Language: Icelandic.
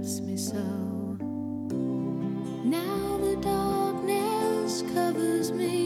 hurts me so. Now the darkness covers me.